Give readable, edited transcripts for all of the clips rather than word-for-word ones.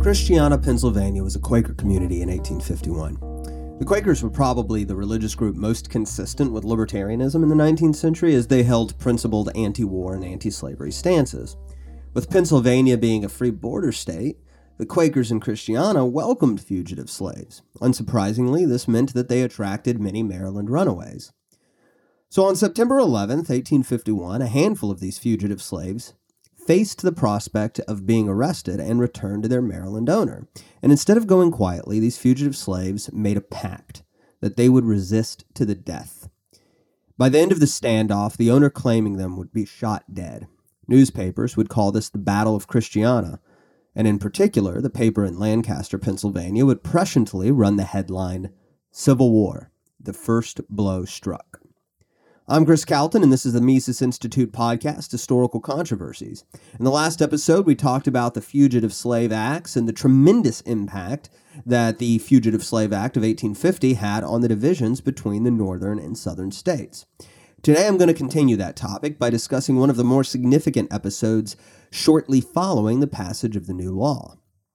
Christiana, Pennsylvania was a Quaker community in 1851. The Quakers were probably the religious group most consistent with libertarianism in the 19th century, as they held principled anti-war and anti-slavery stances. With Pennsylvania being a free border state, the Quakers in Christiana welcomed fugitive slaves. Unsurprisingly, this meant that they attracted many Maryland runaways. So on September 11th, 1851, a handful of these fugitive slaves faced the prospect of being arrested and returned to their Maryland owner. And instead of going quietly, these fugitive slaves made a pact that they would resist to the death. By the end of the standoff, the owner claiming them would be shot dead. Newspapers would call this the Battle of Christiana, and in particular, the paper in Lancaster, Pennsylvania, would presciently run the headline, "Civil War, the First Blow Struck." I'm Chris Calton, and this is the Mises Institute podcast, Historical Controversies. In the last episode, we talked about the Fugitive Slave Acts and the tremendous impact that the Fugitive Slave Act of 1850 had on the divisions between the northern and southern states. Today, I'm going to continue that topic by discussing one of the more significant episodes shortly following the passage of the new law.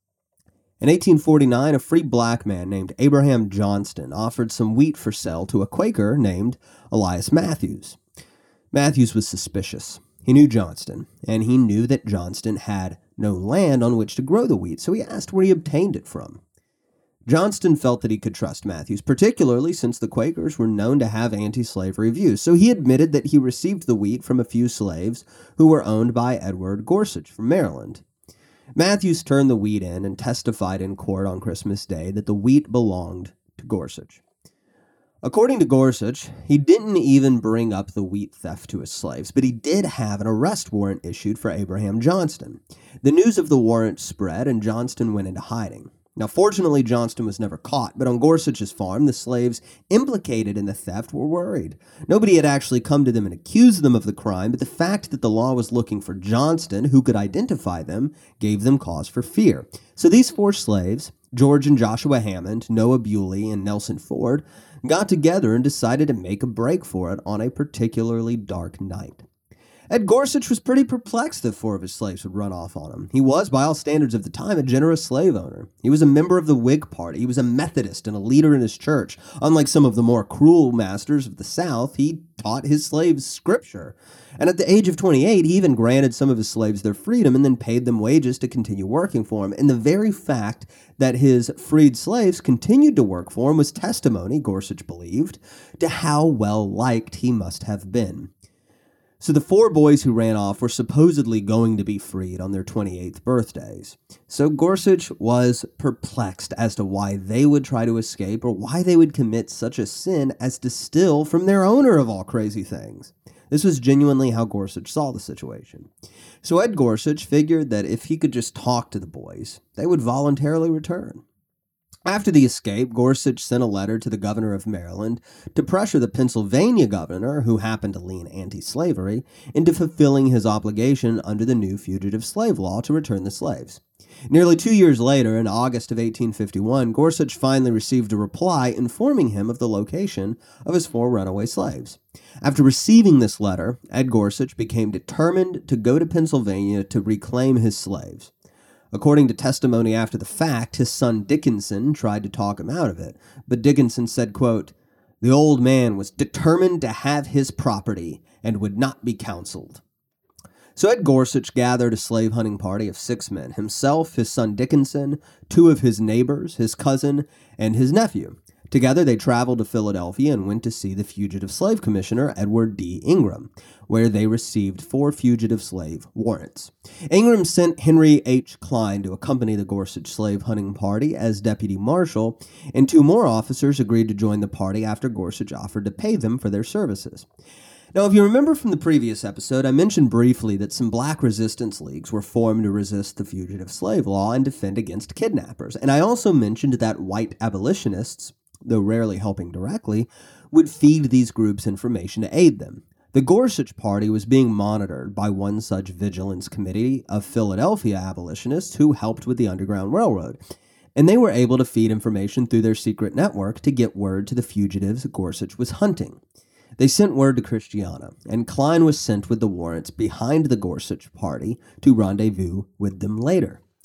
In 1849, a free black man named Abraham Johnston offered some wheat for sale to a Quaker named Elias Matthews. Matthews was suspicious. He knew Johnston, and he knew that Johnston had no land on which to grow the wheat, so he asked where he obtained it from. Johnston felt that he could trust Matthews, particularly since the Quakers were known to have anti-slavery views, so he admitted that he received the wheat from a few slaves who were owned by Edward Gorsuch from Maryland. Matthews turned the wheat in and testified in court on Christmas Day that the wheat belonged to Gorsuch. According to Gorsuch, he didn't even bring up the wheat theft to his slaves, but he did have an arrest warrant issued for Abraham Johnston. The news of the warrant spread, and Johnston went into hiding. Now, fortunately, Johnston was never caught, but on Gorsuch's farm, the slaves implicated in the theft were worried. Nobody had actually come to them and accused them of the crime, but the fact that the law was looking for Johnston, who could identify them, gave them cause for fear. So these four slaves, George and Joshua Hammond, Noah Bewley, and Nelson Ford, got together and decided to make a break for it on a particularly dark night. Ed Gorsuch was pretty perplexed that four of his slaves would run off on him. He was, by all standards of the time, a generous slave owner. He was a member of the Whig Party. He was a Methodist and a leader in his church. Unlike some of the more cruel masters of the South, he taught his slaves scripture. And at the age of 28, he even granted some of his slaves their freedom and then paid them wages to continue working for him. And the very fact that his freed slaves continued to work for him was testimony, Gorsuch believed, to how well liked he must have been. So the four boys who ran off were supposedly going to be freed on their 28th birthdays. So Gorsuch was perplexed as to why they would try to escape or why they would commit such a sin as to steal from their owner of all crazy things. This was genuinely how Gorsuch saw the situation. So Ed Gorsuch figured that if he could just talk to the boys, they would voluntarily return. After the escape, Gorsuch sent a letter to the governor of Maryland to pressure the Pennsylvania governor, who happened to lean anti-slavery, into fulfilling his obligation under the new fugitive slave law to return the slaves. Nearly 2 years later, in August of 1851, Gorsuch finally received a reply informing him of the location of his four runaway slaves. After receiving this letter, Ed Gorsuch became determined to go to Pennsylvania to reclaim his slaves. According to testimony after the fact, his son Dickinson tried to talk him out of it, but Dickinson said, quote, "The old man was determined to have his property and would not be counseled." So Ed Gorsuch gathered a slave hunting party of 6 men, himself, his son Dickinson, 2 of his neighbors, his cousin, and his nephew. Together, they traveled to Philadelphia and went to see the Fugitive Slave Commissioner, Edward D. Ingram, where they received 4 fugitive slave warrants. Ingram sent Henry H. Klein to accompany the Gorsuch slave hunting party as deputy marshal, and 2 more officers agreed to join the party after Gorsuch offered to pay them for their services. Now, if you remember from the previous episode, I mentioned briefly that some black resistance leagues were formed to resist the fugitive slave law and defend against kidnappers, and I also mentioned that white abolitionists, though rarely helping directly, would feed these groups information to aid them. The Gorsuch Party was being monitored by one such vigilance committee of Philadelphia abolitionists who helped with the Underground Railroad, and they were able to feed information through their secret network to get word to the fugitives Gorsuch was hunting. They sent word to Christiana, and Klein was sent with the warrants behind the Gorsuch Party to rendezvous with them later.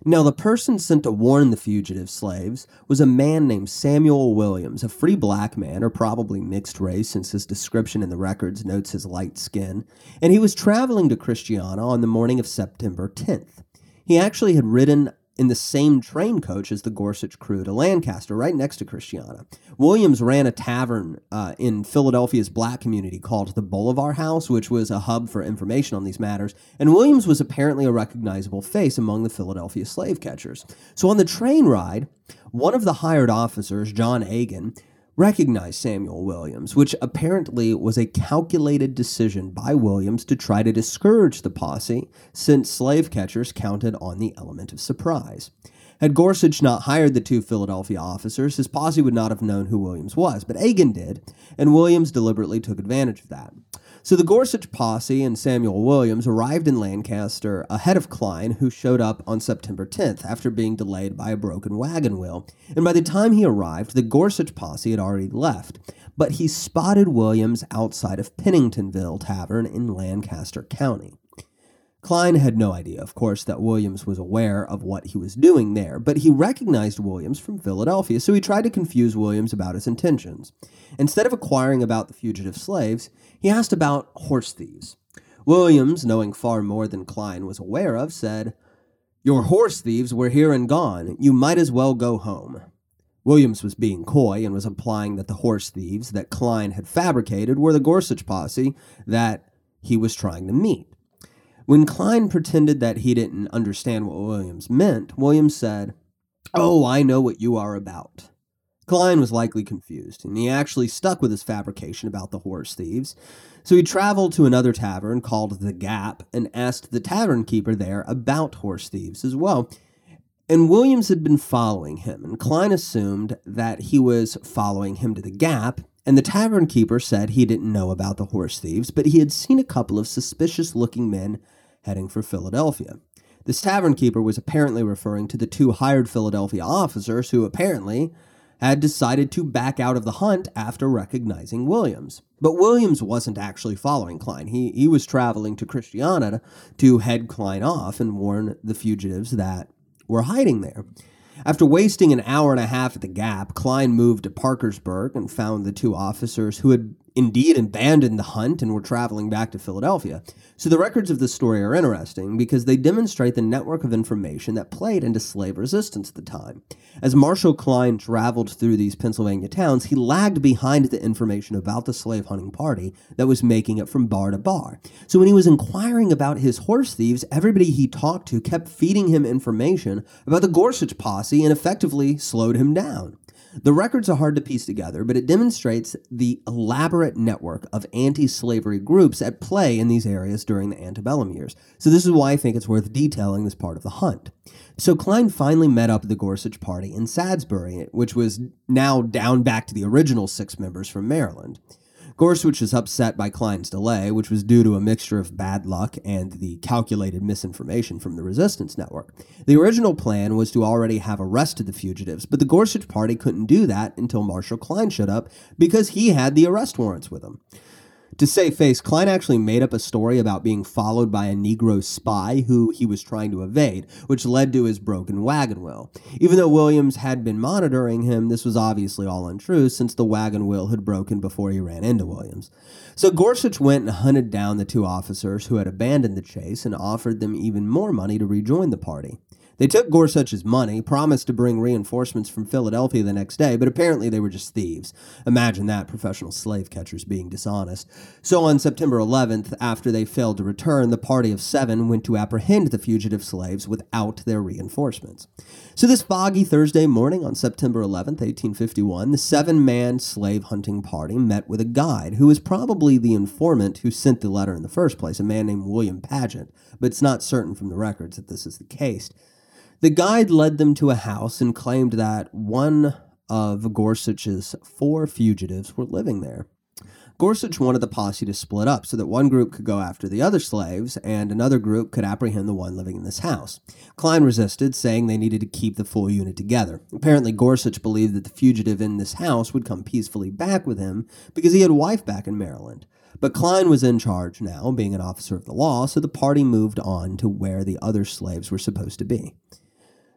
Now, the person sent to warn the fugitive slaves was a man named Samuel Williams, a free black man, or probably mixed race since his description in the records notes his light skin, and he was traveling to Christiana on the morning of September 10th. He actually had ridden in the same train coach as the Gorsuch crew to Lancaster, right next to Christiana. Williams ran a tavern in Philadelphia's black community called the Bolivar House, which was a hub for information on these matters, and Williams was apparently a recognizable face among the Philadelphia slave catchers. So on the train ride, one of the hired officers, John Agan, recognized Samuel Williams, which apparently was a calculated decision by Williams to try to discourage the posse, since slave catchers counted on the element of surprise. Had Gorsuch not hired the two Philadelphia officers, his posse would not have known who Williams was, but Agan did, and Williams deliberately took advantage of that. So the Gorsuch posse and Samuel Williams arrived in Lancaster ahead of Kline, who showed up on September 10th after being delayed by a broken wagon wheel. And by the time he arrived, the Gorsuch posse had already left, but he spotted Williams outside of Penningtonville Tavern in Lancaster County. Kline had no idea, of course, that Williams was aware of what he was doing there, but he recognized Williams from Philadelphia, so he tried to confuse Williams about his intentions. Instead of inquiring about the fugitive slaves, he asked about horse thieves. Williams, knowing far more than Kline was aware of, said, "Your horse thieves were here and gone. You might as well go home." Williams was being coy and was implying that the horse thieves that Kline had fabricated were the Gorsuch posse that he was trying to meet. When Kline pretended that he didn't understand what Williams meant, Williams said, "Oh, I know what you are about." Kline was likely confused, and he actually stuck with his fabrication about the horse thieves. So he traveled to another tavern called The Gap and asked the tavern keeper there about horse thieves as well. And Williams had been following him, and Kline assumed that he was following him to The Gap, and the tavern keeper said he didn't know about the horse thieves, but he had seen a couple of suspicious-looking men heading for Philadelphia. This tavern keeper was apparently referring to the two hired Philadelphia officers who apparently had decided to back out of the hunt after recognizing Williams. But Williams wasn't actually following Kline. He was traveling to Christiana to head Kline off and warn the fugitives that were hiding there. After wasting an hour and a half at the Gap, Kline moved to Parkersburg and found the two officers who had indeed abandoned the hunt and were traveling back to Philadelphia. So the records of this story are interesting because they demonstrate the network of information that played into slave resistance at the time. As Marshall Kline traveled through these Pennsylvania towns, he lagged behind the information about the slave hunting party that was making it from bar to bar. So when he was inquiring about his horse thieves, everybody he talked to kept feeding him information about the Gorsuch posse and effectively slowed him down. The records are hard to piece together, but it demonstrates the elaborate network of anti-slavery groups at play in these areas during the antebellum years. So this is why I think it's worth detailing this part of the hunt. So Kline finally met up with the Gorsuch party in Salisbury, which was now down back to the original 6 members from Maryland. Gorsuch was upset by Kline's delay, which was due to a mixture of bad luck and the calculated misinformation from the resistance network. The original plan was to already have arrested the fugitives, but the Gorsuch party couldn't do that until Marshall Kline showed up because he had the arrest warrants with him. To save face, Kline actually made up a story about being followed by a Negro spy who he was trying to evade, which led to his broken wagon wheel. Even though Williams had been monitoring him, this was obviously all untrue since the wagon wheel had broken before he ran into Williams. So Gorsuch went and hunted down the 2 officers who had abandoned the chase and offered them even more money to rejoin the party. They took Gorsuch's money, promised to bring reinforcements from Philadelphia the next day, but apparently they were just thieves. Imagine that, professional slave catchers being dishonest. So on September 11th, after they failed to return, the party of 7 went to apprehend the fugitive slaves without their reinforcements. So this foggy Thursday morning on September 11th, 1851, the 7-man slave hunting party met with a guide who was probably the informant who sent the letter in the first place, a man named William Paget, but it's not certain from the records that this is the case. The guide led them to a house and claimed that one of Gorsuch's 4 fugitives were living there. Gorsuch wanted the posse to split up so that one group could go after the other slaves and another group could apprehend the one living in this house. Kline resisted, saying they needed to keep the full unit together. Apparently, Gorsuch believed that the fugitive in this house would come peacefully back with him because he had a wife back in Maryland. But Kline was in charge now, being an officer of the law, so the party moved on to where the other slaves were supposed to be.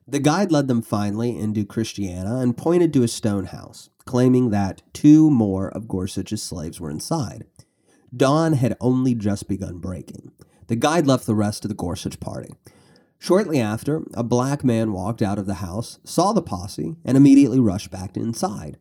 The guide led them finally into Christiana and pointed to a stone house, claiming that 2 more of Gorsuch's slaves were inside. Dawn had only just begun breaking. The guide left the rest of the Gorsuch party. Shortly after, a black man walked out of the house, saw the posse, and immediately rushed back inside.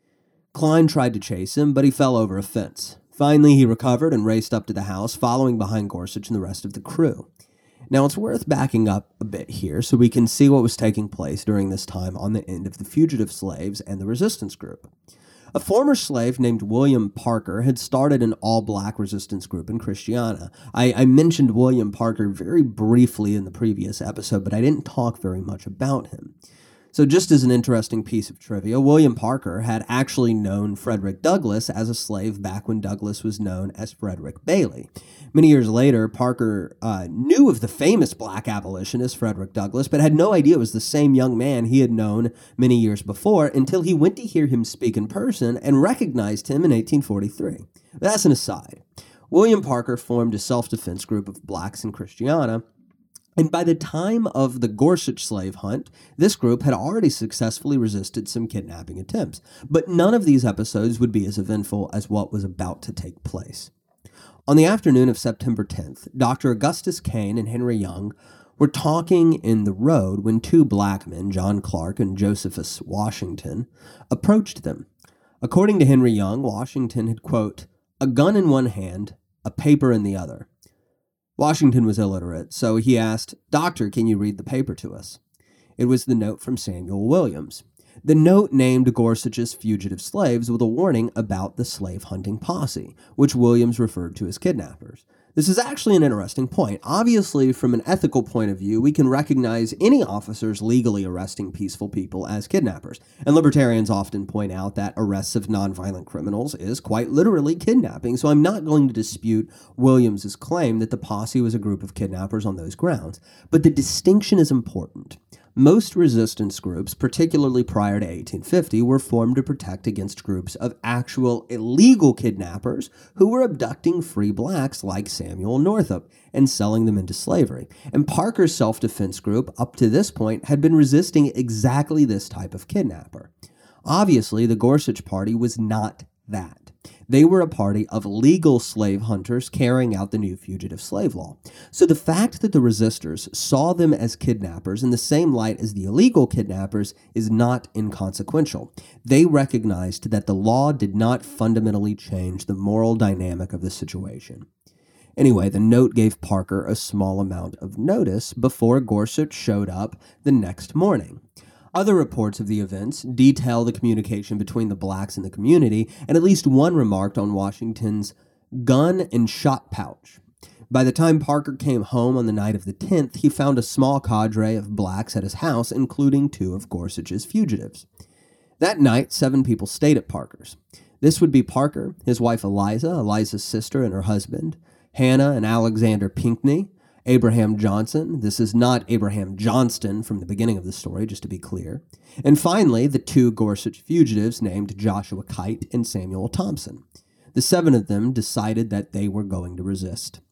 Klein tried to chase him, but he fell over a fence. Finally, he recovered and raced up to the house, following behind Gorsuch and the rest of the crew. Now, it's worth backing up a bit here so we can see what was taking place during this time on the end of the fugitive slaves and the resistance group. A former slave named William Parker had started an all-black resistance group in Christiana. I mentioned William Parker very briefly in the previous episode, but I didn't talk very much about him. So just as an interesting piece of trivia, William Parker had actually known Frederick Douglass as a slave back when Douglass was known as Frederick Bailey. Many years later, Parker knew of the famous black abolitionist Frederick Douglass, but had no idea it was the same young man he had known many years before until he went to hear him speak in person and recognized him in 1843. But that's an aside. William Parker formed a self-defense group of blacks in Christiana, and by the time of the Gorsuch slave hunt, this group had already successfully resisted some kidnapping attempts. But none of these episodes would be as eventful as what was about to take place. On the afternoon of September 10th, Dr. Augustus Kane and Henry Young were talking in the road when 2 black men, John Clark and Josephus Washington, approached them. According to Henry Young, Washington had, quote, a gun in one hand, a paper in the other. Washington was illiterate, so he asked, Doctor, can you read the paper to us? It was the note from Samuel Williams. The note named Gorsuch's fugitive slaves with a warning about the slave-hunting posse, which Williams referred to as kidnappers. This is actually an interesting point. Obviously, from an ethical point of view, we can recognize any officers legally arresting peaceful people as kidnappers. And libertarians often point out that arrests of nonviolent criminals is quite literally kidnapping, so I'm not going to dispute Williams's claim that the posse was a group of kidnappers on those grounds. But the distinction is important. Most resistance groups, particularly prior to 1850, were formed to protect against groups of actual illegal kidnappers who were abducting free blacks like Samuel Northup and selling them into slavery. And Parker's self-defense group, up to this point, had been resisting exactly this type of kidnapper. Obviously, the Gorsuch Party was not that. They were a party of legal slave hunters carrying out the new fugitive slave law. So the fact that the resistors saw them as kidnappers in the same light as the illegal kidnappers is not inconsequential. They recognized that the law did not fundamentally change the moral dynamic of the situation. Anyway, the note gave Parker a small amount of notice before Gorsuch showed up the next morning. Other reports of the events detail the communication between the blacks and the community, and at least one remarked on Washington's gun and shot pouch. By the time Parker came home on the night of the 10th, he found a small cadre of blacks at his house, including 2 of Gorsuch's fugitives. That night, 7 people stayed at Parker's. This would be Parker, his wife Eliza, Eliza's sister and her husband, Hannah and Alexander Pinckney, Abraham Johnson. This is not Abraham Johnston from the beginning of the story, just to be clear. And finally, the 2 Gorsuch fugitives named Joshua Kite and Samuel Thompson. The 7 of them decided that they were going to resist.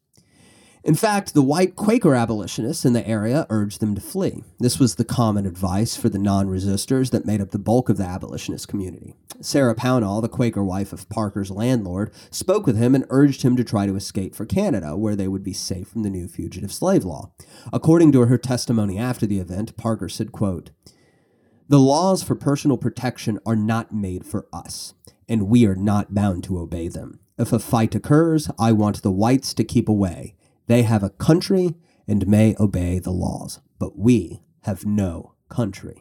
In fact, the white Quaker abolitionists in the area urged them to flee. This was the common advice for the non-resistors that made up the bulk of the abolitionist community. Sarah Pownall, the Quaker wife of Parker's landlord, spoke with him and urged him to try to escape for Canada, where they would be safe from the new fugitive slave law. According to her testimony after the event, Parker said, quote, "The laws for personal protection are not made for us, and we are not bound to obey them. If a fight occurs, I want the whites to keep away. They have a country and may obey the laws, but we have no country."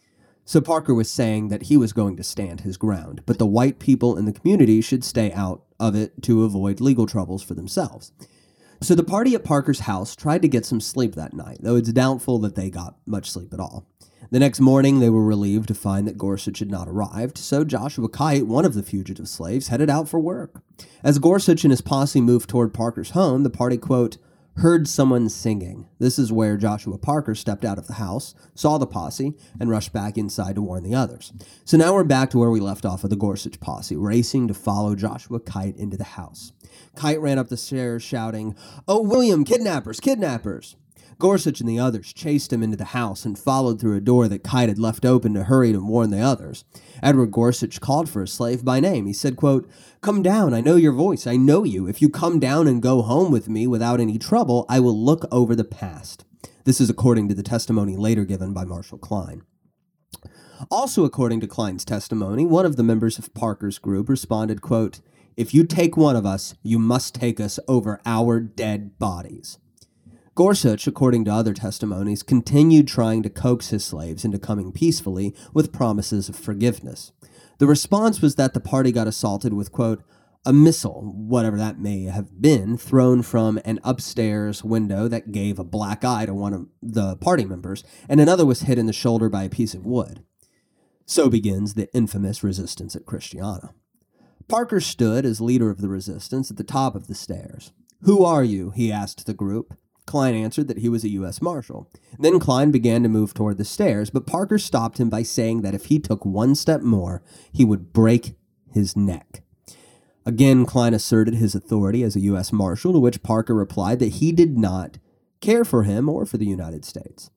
So Parker was saying that he was going to stand his ground, but the white people in the community should stay out of it to avoid legal troubles for themselves. So the party at Parker's house tried to get some sleep that night, though it's doubtful that they got much sleep at all. The next morning, they were relieved to find that Gorsuch had not arrived, so Joshua Kite, one of the fugitive slaves, headed out for work. As Gorsuch and his posse moved toward Parker's home, the party, quote, heard someone singing. This is where Joshua Parker stepped out of the house, saw the posse, and rushed back inside to warn the others. So now we're back to where we left off of the Gorsuch posse, racing to follow Joshua Kite into the house. Kite ran up the stairs shouting, "Oh, William, kidnappers, kidnappers!" Gorsuch and the others chased him into the house and followed through a door that Kite had left open to hurry to warn the others. Edward Gorsuch called for a slave by name. He said, quote, "Come down, I know your voice, I know you. If you come down and go home with me without any trouble, I will look over the past." This is according to the testimony later given by Marshall Klein. Also according to Klein's testimony, one of the members of Parker's group responded, quote, "If you take one of us, you must take us over our dead bodies." Gorsuch, according to other testimonies, continued trying to coax his slaves into coming peacefully with promises of forgiveness. The response was that the party got assaulted with, quote, "a missile, whatever that may have been, thrown from an upstairs window that gave a black eye to one of the party members, and another was hit in the shoulder by a piece of wood." So begins the infamous resistance at Christiana. Parker stood as leader of the resistance at the top of the stairs. "Who are you?" he asked the group. Klein answered that he was a U.S. Marshal. Then Klein began to move toward the stairs, but Parker stopped him by saying that if he took one step more, he would break his neck. Again, Klein asserted his authority as a U.S. Marshal, to which Parker replied that he did not care for him or for the United States.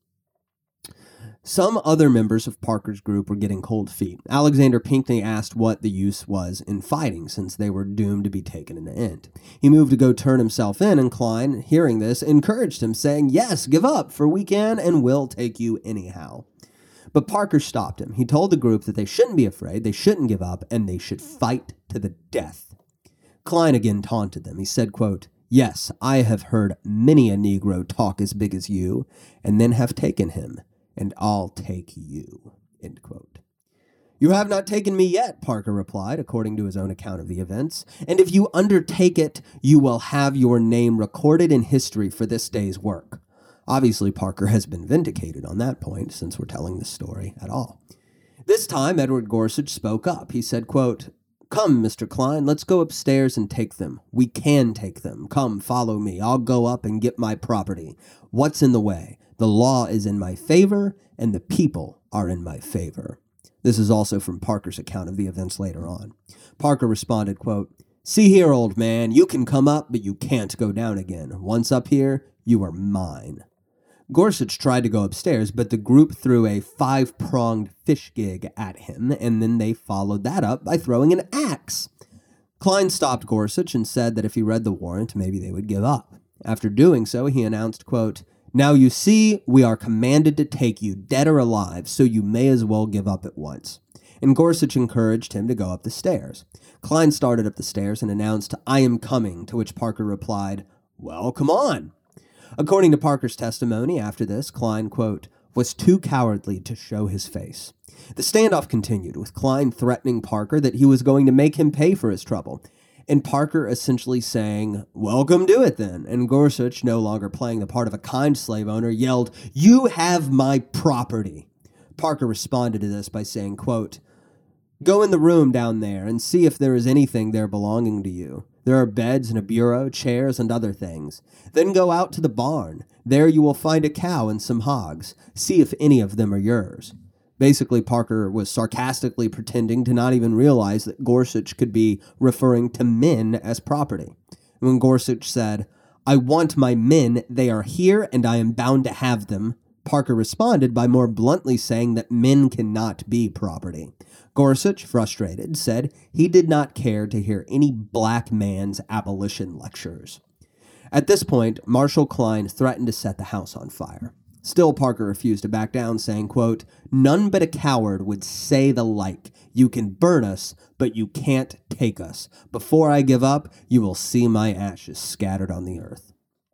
Some other members of Parker's group were getting cold feet. Alexander Pinckney asked what the use was in fighting, since they were doomed to be taken in the end. He moved to go turn himself in, and Klein, hearing this, encouraged him, saying, "Yes, give up, for we can and will take you anyhow." But Parker stopped him. He told the group that they shouldn't be afraid, they shouldn't give up, and they should fight to the death. Klein again taunted them. He said, quote, "Yes, I have heard many a Negro talk as big as you, and then have taken him. And I'll take you," end quote. "You have not taken me yet," Parker replied, according to his own account of the events. "And if you undertake it, you will have your name recorded in history for this day's work." Obviously, Parker has been vindicated on that point, since we're telling this story at all. This time, Edward Gorsuch spoke up. He said, quote, "Come, Mr. Klein, let's go upstairs and take them. We can take them. Come, follow me. I'll go up and get my property. What's in the way? The law is in my favor, and the people are in my favor." This is also from Parker's account of the events later on. Parker responded, quote, "See here, old man, you can come up, but you can't go down again. Once up here, you are mine." Gorsuch tried to go upstairs, but the group threw a 5-pronged fish gig at him, and then they followed that up by throwing an axe. Klein stopped Gorsuch and said that if he read the warrant, maybe they would give up. After doing so, he announced, quote, "Now you see, we are commanded to take you, dead or alive, so you may as well give up at once." And Gorsuch encouraged him to go up the stairs. Klein started up the stairs and announced, "I am coming," to which Parker replied, "Well, come on." According to Parker's testimony after this, Klein, quote, "was too cowardly to show his face." The standoff continued, with Klein threatening Parker that he was going to make him pay for his trouble, and Parker essentially saying, "Well, come do it then." And Gorsuch, no longer playing the part of a kind slave owner, yelled, "You have my property." Parker responded to this by saying, quote, "Go in the room down there and see if there is anything there belonging to you. There are beds and a bureau, chairs, and other things. Then go out to the barn. There you will find a cow and some hogs. See if any of them are yours." Basically, Parker was sarcastically pretending to not even realize that Gorsuch could be referring to men as property. When Gorsuch said, "I want my men, they are here, and I am bound to have them," Parker responded by more bluntly saying that men cannot be property. Gorsuch, frustrated, said he did not care to hear any black man's abolition lectures. At this point, Marshall Klein threatened to set the house on fire. Still, Parker refused to back down, saying, quote, "None but a coward would say the like. You can burn us, but you can't take us. Before I give up, you will see my ashes scattered on the earth."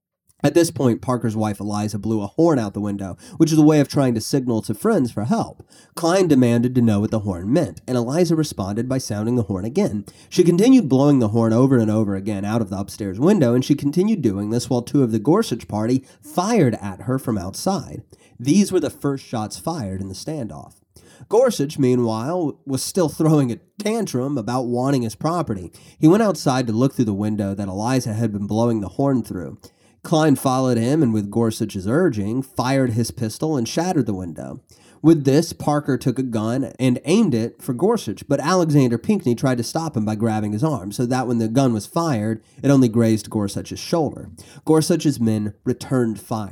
At this point, Parker's wife Eliza blew a horn out the window, which was a way of trying to signal to friends for help. Klein demanded to know what the horn meant, and Eliza responded by sounding the horn again. She continued blowing the horn over and over again out of the upstairs window, and she continued doing this while two of the Gorsuch party fired at her from outside. These were the first shots fired in the standoff. Gorsuch, meanwhile, was still throwing a tantrum about wanting his property. He went outside to look through the window that Eliza had been blowing the horn through. Klein followed him and, with Gorsuch's urging, fired his pistol and shattered the window. With this, Parker took a gun and aimed it for Gorsuch, but Alexander Pinckney tried to stop him by grabbing his arm, so that when the gun was fired, it only grazed Gorsuch's shoulder. Gorsuch's men returned fire.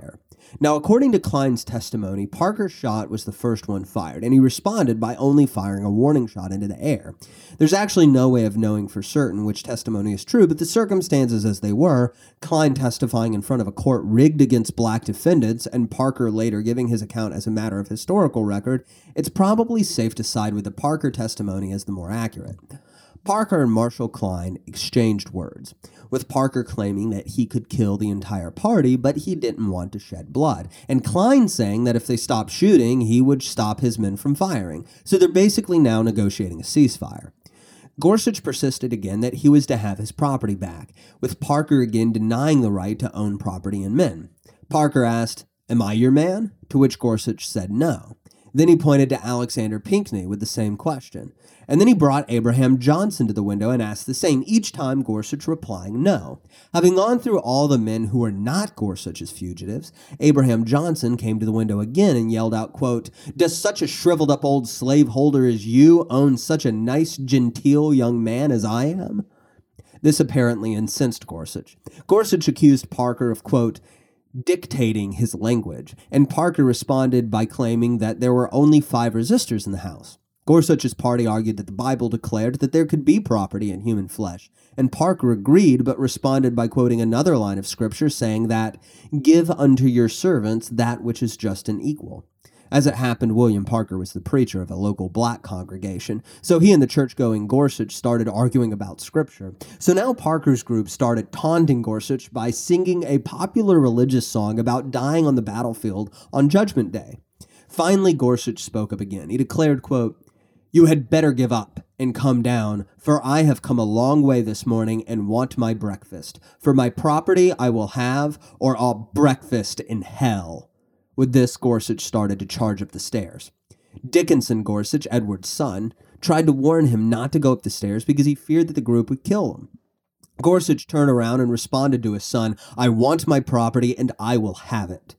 Now, according to Klein's testimony, Parker's shot was the first one fired, and he responded by only firing a warning shot into the air. There's actually no way of knowing for certain which testimony is true, but the circumstances as they were, Klein testifying in front of a court rigged against black defendants, and Parker later giving his account as a matter of historical record, it's probably safe to side with the Parker testimony as the more accurate. Parker and Marshall Klein exchanged words, with Parker claiming that he could kill the entire party, but he didn't want to shed blood, and Klein saying that if they stopped shooting, he would stop his men from firing. So they're basically now negotiating a ceasefire. Gorsuch persisted again that he was to have his property back, with Parker again denying the right to own property and men. Parker asked, "Am I your man?" To which Gorsuch said no. Then he pointed to Alexander Pinckney with the same question. And then he brought Abraham Johnson to the window and asked the same, each time Gorsuch replying no. Having gone through all the men who were not Gorsuch's fugitives, Abraham Johnson came to the window again and yelled out, quote, "Does such a shriveled-up old slaveholder as you own such a nice, genteel young man as I am?" This apparently incensed Gorsuch. Gorsuch accused Parker of, quote, dictating his language, and Parker responded by claiming that there were only 5 resistors in the house. Gorsuch's party argued that the Bible declared that there could be property in human flesh, and Parker agreed but responded by quoting another line of scripture saying that, "Give unto your servants that which is just and equal." As it happened, William Parker was the preacher of a local black congregation, so he and the church-going Gorsuch started arguing about scripture. So now Parker's group started taunting Gorsuch by singing a popular religious song about dying on the battlefield on Judgment Day. Finally, Gorsuch spoke up again. He declared, quote, "You had better give up and come down, for I have come a long way this morning and want my breakfast. For my property I will have, or I'll breakfast in hell." With this, Gorsuch started to charge up the stairs. Dickinson Gorsuch, Edward's son, tried to warn him not to go up the stairs because he feared that the group would kill him. Gorsuch turned around and responded to his son, "I want my property and I will have it."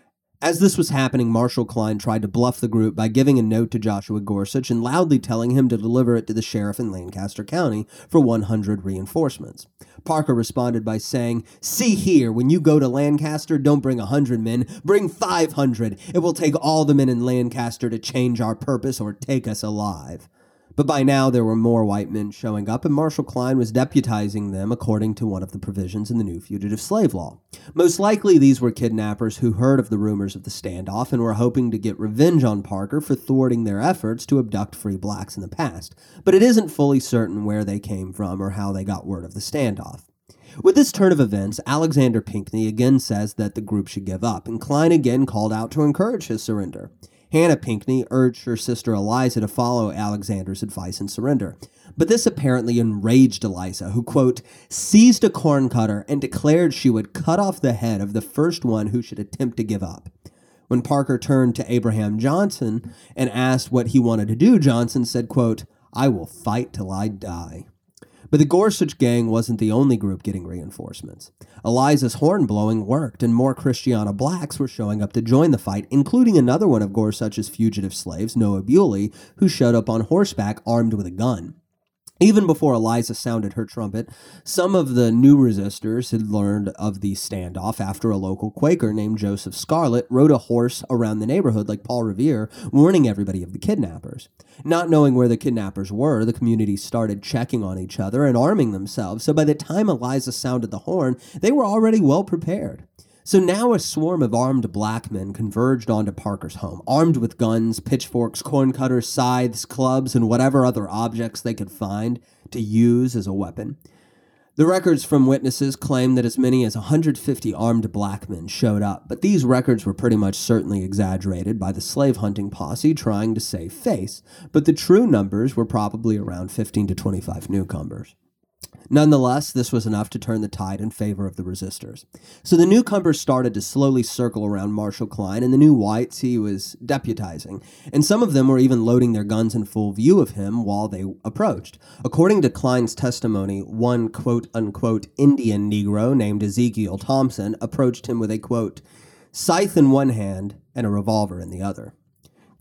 As this was happening, Marshall Klein tried to bluff the group by giving a note to Joshua Gorsuch and loudly telling him to deliver it to the sheriff in Lancaster County for 100 reinforcements. Parker responded by saying, "See here, when you go to Lancaster, don't bring 100 men, bring 500. It will take all the men in Lancaster to change our purpose or take us alive." But by now there were more white men showing up, and Marshall Klein was deputizing them according to one of the provisions in the new fugitive slave law. Most likely these were kidnappers who heard of the rumors of the standoff and were hoping to get revenge on Parker for thwarting their efforts to abduct free blacks in the past, but it isn't fully certain where they came from or how they got word of the standoff. With this turn of events, Alexander Pinckney again says that the group should give up, and Klein again called out to encourage his surrender. Hannah Pinckney urged her sister Eliza to follow Alexander's advice and surrender. But this apparently enraged Eliza, who, quote, seized a corn cutter and declared she would cut off the head of the first one who should attempt to give up. When Parker turned to Abraham Johnson and asked what he wanted to do, Johnson said, quote, "I will fight till I die." But the Gorsuch gang wasn't the only group getting reinforcements. Eliza's horn blowing worked, and more Christiana blacks were showing up to join the fight, including another one of Gorsuch's fugitive slaves, Noah Bewley, who showed up on horseback armed with a gun. Even before Eliza sounded her trumpet, some of the new resistors had learned of the standoff after a local Quaker named Joseph Scarlett rode a horse around the neighborhood like Paul Revere, warning everybody of the kidnappers. Not knowing where the kidnappers were, the community started checking on each other and arming themselves, so by the time Eliza sounded the horn, they were already well prepared. So now a swarm of armed black men converged onto Parker's home, armed with guns, pitchforks, corn cutters, scythes, clubs, and whatever other objects they could find to use as a weapon. The records from witnesses claim that as many as 150 armed black men showed up, but these records were pretty much certainly exaggerated by the slave hunting posse trying to save face, but the true numbers were probably around 15 to 25 newcomers. Nonetheless, this was enough to turn the tide in favor of the resistors. So the newcomers started to slowly circle around Marshall Klein and the new whites he was deputizing, and some of them were even loading their guns in full view of him while they approached. According to Klein's testimony, one quote-unquote Indian Negro named Ezekiel Thompson approached him with a, quote, scythe in one hand and a revolver in the other.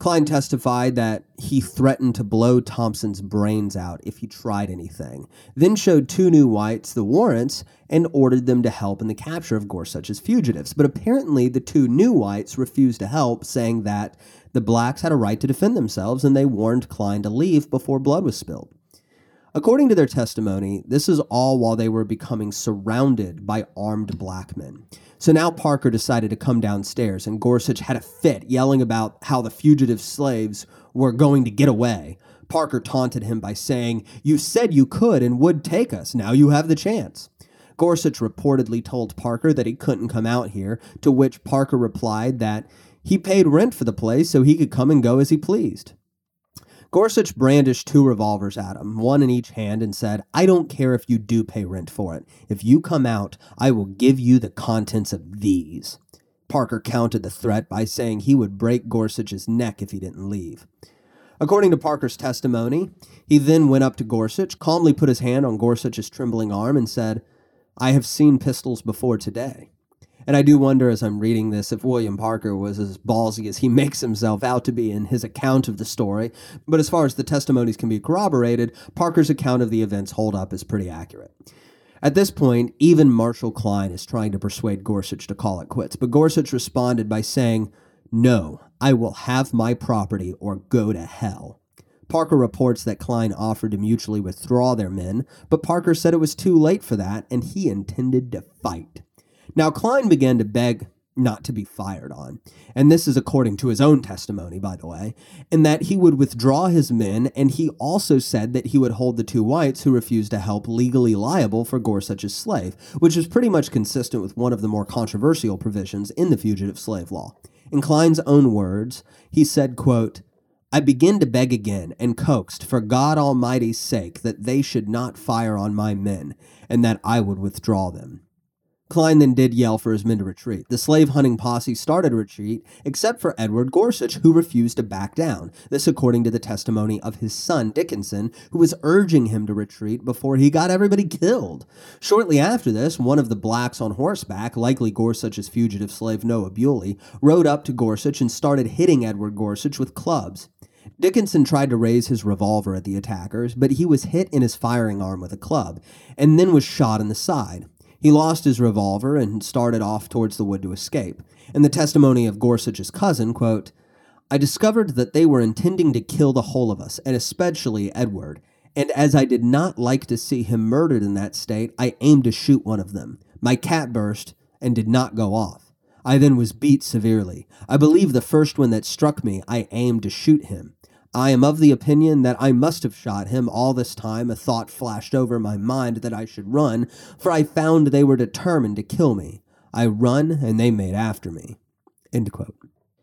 Klein testified that he threatened to blow Thompson's brains out if he tried anything, then showed two new whites the warrants and ordered them to help in the capture of Gorsuch's fugitives. But apparently the two new whites refused to help, saying that the blacks had a right to defend themselves, and they warned Klein to leave before blood was spilled. According to their testimony, this is all while they were becoming surrounded by armed black men. So now Parker decided to come downstairs, and Gorsuch had a fit, yelling about how the fugitive slaves were going to get away. Parker taunted him by saying, "You said you could and would take us. Now you have the chance." Gorsuch reportedly told Parker that he couldn't come out here, to which Parker replied that he paid rent for the place so he could come and go as he pleased. Gorsuch brandished two revolvers at him, one in each hand, and said, "I don't care if you do pay rent for it. If you come out, I will give you the contents of these." Parker countered the threat by saying he would break Gorsuch's neck if he didn't leave. According to Parker's testimony, he then went up to Gorsuch, calmly put his hand on Gorsuch's trembling arm, and said, "I have seen pistols before today." And I do wonder as I'm reading this if William Parker was as ballsy as he makes himself out to be in his account of the story. But as far as the testimonies can be corroborated, Parker's account of the events hold up as pretty accurate. At this point, even Marshall Klein is trying to persuade Gorsuch to call it quits, but Gorsuch responded by saying, "No, I will have my property or go to hell." Parker reports that Klein offered to mutually withdraw their men, but Parker said it was too late for that and he intended to fight. Now, Klein began to beg not to be fired on, and this is according to his own testimony, by the way, and that he would withdraw his men, and he also said that he would hold the two whites who refused to help legally liable for Gorsuch's slave, which is pretty much consistent with one of the more controversial provisions in the fugitive slave law. In Klein's own words, he said, quote, "I begin to beg again and coaxed for God Almighty's sake that they should not fire on my men, and that I would withdraw them." Klein then did yell for his men to retreat. The slave-hunting posse started a retreat, except for Edward Gorsuch, who refused to back down. This according to the testimony of his son, Dickinson, who was urging him to retreat before he got everybody killed. Shortly after this, one of the blacks on horseback, likely Gorsuch's fugitive slave Noah Bewley, rode up to Gorsuch and started hitting Edward Gorsuch with clubs. Dickinson tried to raise his revolver at the attackers, but he was hit in his firing arm with a club, and then was shot in the side. He lost his revolver and started off towards the wood to escape. In the testimony of Gorsuch's cousin, quote, "I discovered that they were intending to kill the whole of us, and especially Edward, and as I did not like to see him murdered in that state, I aimed to shoot one of them. My cap burst and did not go off. I then was beat severely. I believe the first one that struck me, I aimed to shoot him. I am of the opinion that I must have shot him. All this time a thought flashed over my mind that I should run, for I found they were determined to kill me. I run, and they made after me." End quote.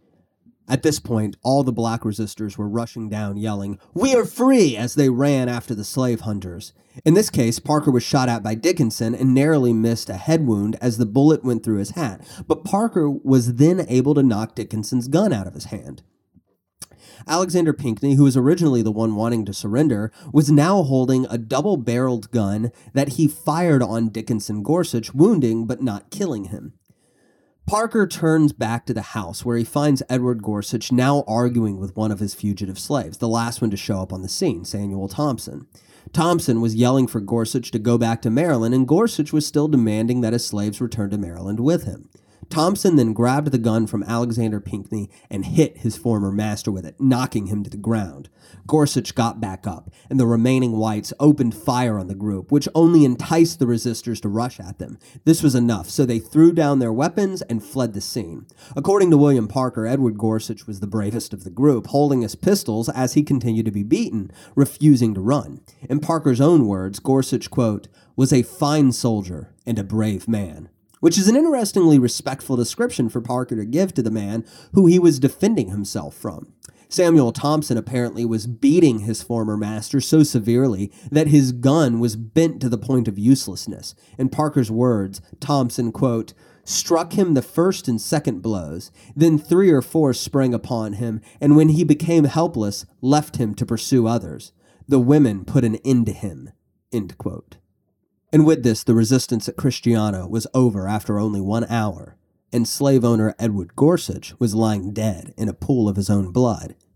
At this point, all the black resistors were rushing down, yelling, "We are free!" as they ran after the slave hunters. In this case, Parker was shot at by Dickinson and narrowly missed a head wound as the bullet went through his hat, but Parker was then able to knock Dickinson's gun out of his hand. Alexander Pinckney, who was originally the one wanting to surrender, was now holding a double-barreled gun that he fired on Dickinson Gorsuch, wounding but not killing him. Parker turns back to the house where he finds Edward Gorsuch now arguing with one of his fugitive slaves, the last one to show up on the scene, Samuel Thompson. Thompson was yelling for Gorsuch to go back to Maryland, and Gorsuch was still demanding that his slaves return to Maryland with him. Thompson then grabbed the gun from Alexander Pinckney and hit his former master with it, knocking him to the ground. Gorsuch got back up, and the remaining whites opened fire on the group, which only enticed the resistors to rush at them. This was enough, so they threw down their weapons and fled the scene. According to William Parker, Edward Gorsuch was the bravest of the group, holding his pistols as he continued to be beaten, refusing to run. In Parker's own words, Gorsuch, quote, "was a fine soldier and a brave man," which is an interestingly respectful description for Parker to give to the man who he was defending himself from. Samuel Thompson apparently was beating his former master so severely that his gun was bent to the point of uselessness. In Parker's words, Thompson, quote, "struck him the first and second blows, then 3 or 4 sprang upon him, and when he became helpless, left him to pursue others. The women put an end to him," end quote. And with this, the resistance at Christiana was over after only 1 hour, and slave owner Edward Gorsuch was lying dead in a pool of his own blood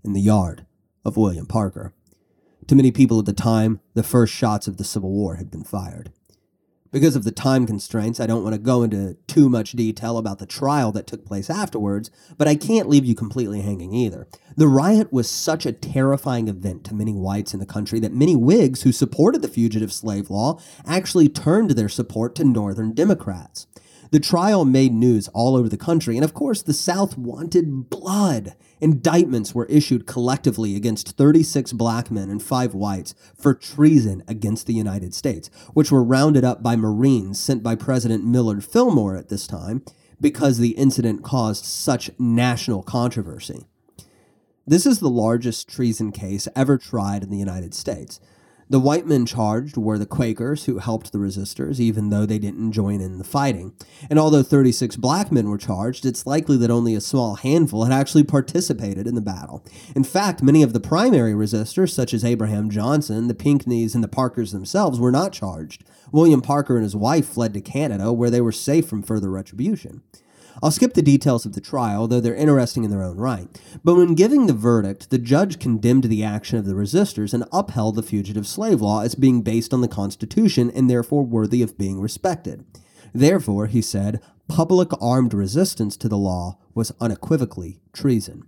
in the yard of William Parker. To many people at the time, the first shots of the Civil War had been fired. Because of the time constraints, I don't want to go into too much detail about the trial that took place afterwards, but I can't leave you completely hanging either. The riot was such a terrifying event to many whites in the country that many Whigs who supported the fugitive slave law actually turned their support to Northern Democrats. The trial made news all over the country, and of course the South wanted blood. Indictments were issued collectively against 36 black men and 5 whites for treason against the United States, which were rounded up by Marines sent by President Millard Fillmore at this time because the incident caused such national controversy. This is the largest treason case ever tried in the United States. The white men charged were the Quakers who helped the resistors, even though they didn't join in the fighting. And although 36 black men were charged, it's likely that only a small handful had actually participated in the battle. In fact, many of the primary resistors, such as Abraham Johnson, the Pinckneys, and the Parkers themselves, were not charged. William Parker and his wife fled to Canada, where they were safe from further retribution. I'll skip the details of the trial, though they're interesting in their own right. But when giving the verdict, the judge condemned the action of the resistors and upheld the fugitive slave law as being based on the Constitution and therefore worthy of being respected. Therefore, he said, public armed resistance to the law was unequivocally treason.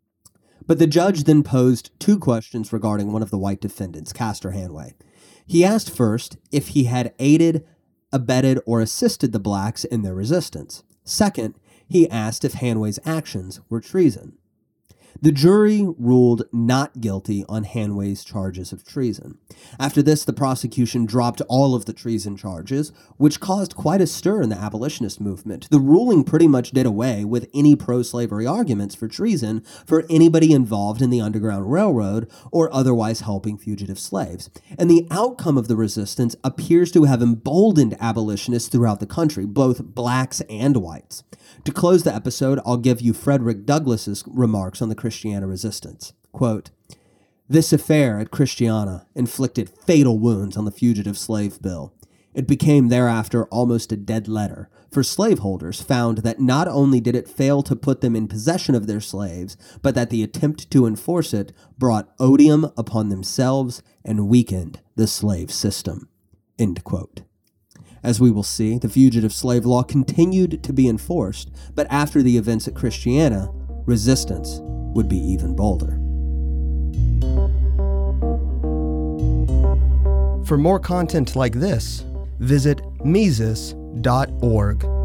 But the judge then posed 2 questions regarding one of the white defendants, Castor Hanway. He asked first if he had aided, abetted, or assisted the blacks in their resistance. Second, he asked if Hanway's actions were treason. The jury ruled not guilty on Hanway's charges of treason. After this, the prosecution dropped all of the treason charges, which caused quite a stir in the abolitionist movement. The ruling pretty much did away with any pro-slavery arguments for treason for anybody involved in the Underground Railroad or otherwise helping fugitive slaves. And the outcome of the resistance appears to have emboldened abolitionists throughout the country, both blacks and whites. To close the episode, I'll give you Frederick Douglass's remarks on the Christiana resistance. Quote, "This affair at Christiana inflicted fatal wounds on the Fugitive Slave Bill. It became thereafter almost a dead letter, for slaveholders found that not only did it fail to put them in possession of their slaves, but that the attempt to enforce it brought odium upon themselves and weakened the slave system." End quote. As we will see, the fugitive slave law continued to be enforced, but after the events at Christiana, resistance would be even bolder. For more content like this, visit Mises.org.